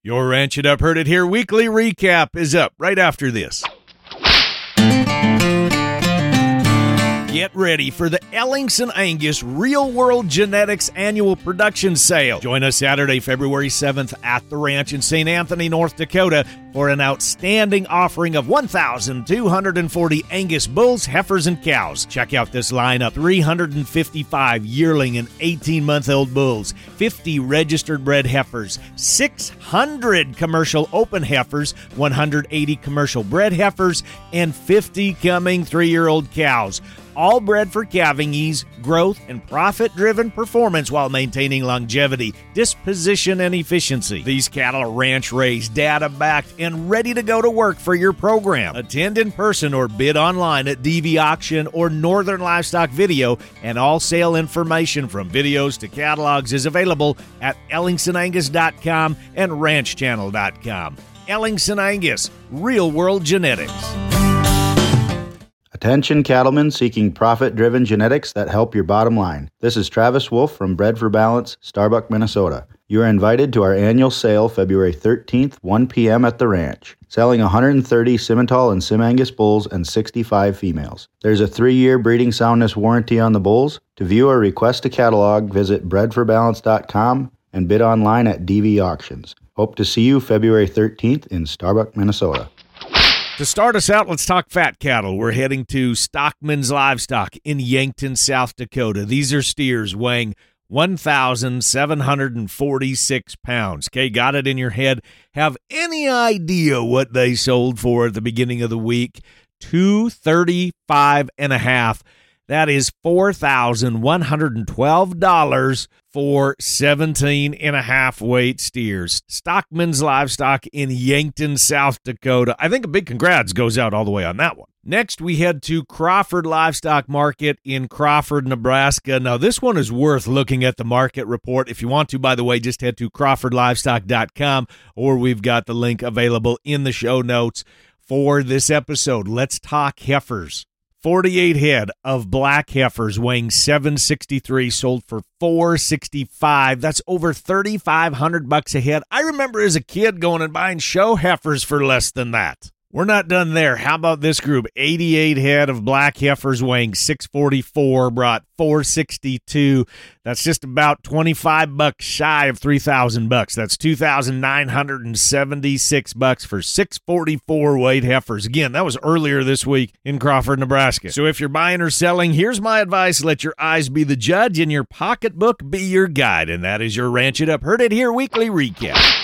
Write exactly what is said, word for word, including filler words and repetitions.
Your Ranch It Up, Heard It Here weekly recap is up right after this. Get ready for the Ellingson Angus Real World Genetics Annual Production Sale. Join us Saturday, February seventh at the ranch in Saint Anthony, North Dakota for an outstanding offering of one thousand two hundred forty Angus bulls, heifers, and cows. Check out this lineup: three hundred fifty-five yearling and eighteen-month-old bulls, fifty registered bred heifers, six hundred commercial open heifers, one hundred eighty commercial bred heifers, and fifty coming three-year-old cows. All bred for calving ease, growth, and profit-driven performance while maintaining longevity, disposition, and efficiency. These cattle are ranch-raised, data-backed, and ready to go to work for your program. Attend in person or bid online at D V Auction or Northern Livestock Video, and all sale information from videos to catalogs is available at ellingson angus dot com and ranch channel dot com. Ellingson Angus, Real World Genetics. Attention cattlemen seeking profit-driven genetics that help your bottom line. This is Travis Wolf from Bred for Balance, Starbuck, Minnesota. You are invited to our annual sale February thirteenth, one p.m. at the ranch, selling one hundred thirty Simmental and Sim Angus bulls and sixty-five females. There's a three-year breeding soundness warranty on the bulls. To view or request a catalog, visit bred for balance dot com and bid online at D V Auctions. Hope to see you February thirteenth in Starbuck, Minnesota. To start us out, let's talk fat cattle. We're heading to Stockman's Livestock in Yankton, South Dakota. These are steers weighing one thousand seven hundred forty-six pounds. Okay, got it in your head? Have any idea what they sold for at the beginning of the week? two thirty-five and a half. That is four thousand one hundred twelve dollars for seventeen and a half weight steers. Stockman's Livestock in Yankton, South Dakota. I think a big congrats goes out all the way on that one. Next, we head to Crawford Livestock Market in Crawford, Nebraska. Now, this one is worth looking at the market report. If you want to, by the way, just head to crawford livestock dot com, or we've got the link available in the show notes for this episode. Let's talk heifers. forty-eight head of black heifers weighing seven sixty-three sold for four sixty-five. That's over thirty-five hundred bucks a head. I remember as a kid going and buying show heifers for less than that. We're not done there. How about this group? eighty-eight head of black heifers weighing six forty-four brought four sixty-two. That's just about twenty-five bucks shy of three thousand bucks. That's two thousand nine hundred seventy-six bucks for six forty-four weight heifers. Again, that was earlier this week in Crawford, Nebraska. So if you're buying or selling, here's my advice. Let your eyes be the judge and your pocketbook be your guide. And that is your Ranch It Up, Heard It Here weekly recap.